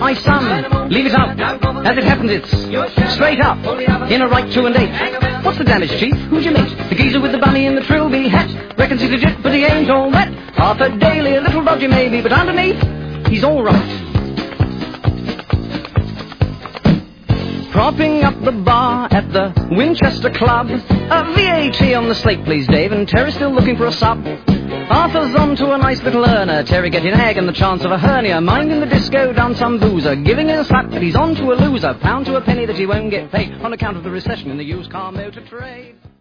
My son, leave it out. As it happens, it's straight up, in a right 2 and 8. What's the damage, Chief? Who's your mate? The geezer with the bunny and the trilby hat. Reckons he's legit, but he ain't all that. Arthur Daly, a little dodgy maybe, but underneath, he's all right. Propping up the bar at the Winchester Club. A VAT on the slate, please, Dave, and Terry's still looking for a sub. Arthur's on to a nice little earner, Terry getting egg and the chance of a hernia. Minding the disco down some boozer, giving it a slap, but he's on to a loser. Pound to a penny that he won't get paid on account of the recession in the used car motor trade.